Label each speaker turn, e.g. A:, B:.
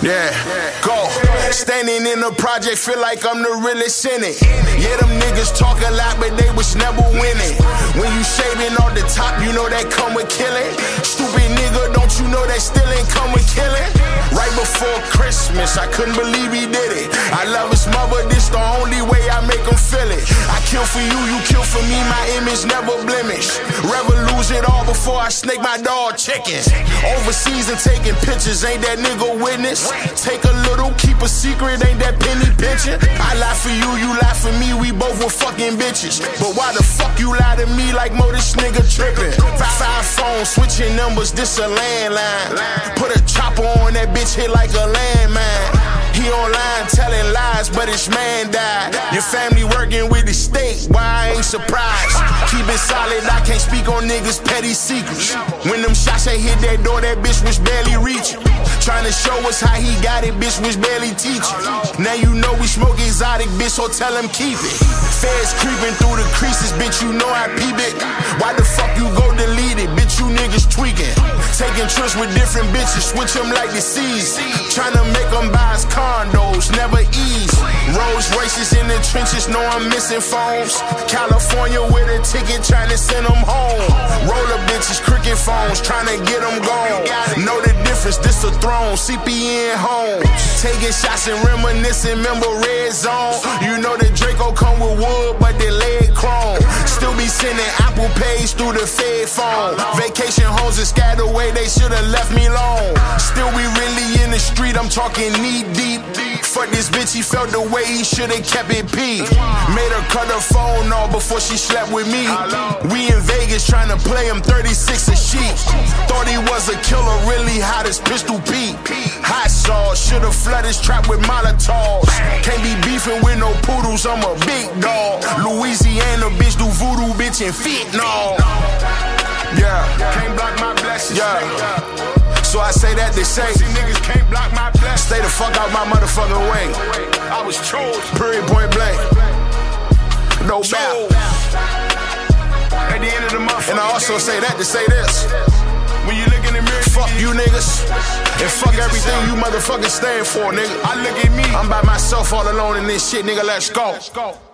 A: Yeah, go. Standing in the project, feel like I'm the realest in it. Yeah, them niggas talk a lot, but they was never winning. When you shaving off the top, you know that come with killing. Stupid nigga, don't you know that still ain't come with killing? Right before Christmas, I couldn't believe he did it. I love his mother, this the only way I make him feel it. I kill for you, you kill for me, my image never blemish. Rather lose it all before I snake my dog chickens. Overseas and taking pictures, ain't that nigga witness? Take a little, keep a secret, ain't that penny pinching? I lie for you, you lie for me, we both were fucking bitches. But why the fuck you lie to me like Mo, this nigga tripping? 5 phones, switching numbers, this a landline. Put a chopper on that bitch, hit like a landmine. He online telling lies, but his man died. Your family working with the state, why I ain't surprised? Keep it solid, I can't speak on niggas' petty secrets. When them shots they hit that door, that bitch was barely reaching. Trying to show us how he got it, bitch was barely teaching. Now you know we smoke exotic, bitch, so tell him keep it. Feds creeping through the creases, bitch, you know I peep it. Why the fuck you go delete it, bitch, you niggas tweaking. Taking trips with different bitches, switch them like the seas. Trying to make them buy us condos, never ease. Rolls Royces in the trenches, know I'm missing phones. California with a ticket, trying to send them home. Roller bitches, cricket phones, trying to get them gone. Know the difference, this a throne, CPN home. Taking shots and reminiscing, remember red zone. You know that Draco come with wood, but they leg chrome. Still be sending Apple Pays through the Fed phone. Vacation homes are scattered away, they should've left me alone. Still we really in the street, I'm talking knee deep. Fuck this bitch, he felt the way he should've kept it P. Made her cut her phone off before she slept with me. We in Vegas trying to play him 36 a sheet. Thought he was a killer, really hot as Pistol Pete. Hot sauce, should've flooded his trap with Molotovs. Can't be beefing with no poodles, I'm a big dog. Louisiana bitch do voodoo, bitch, and fit, no. Yeah, can't block my blessings. Yeah. So I say that they say niggas can't block my blessings. Stay the fuck out my motherfucking way. I was chosen. Period, point blank. No doubt. At the end of the month. And I also say that to say this. When you look in the mirror, fuck you niggas. And fuck everything you motherfucking stand for, nigga. I look at me, I'm by myself all alone in this shit, nigga. Let's go.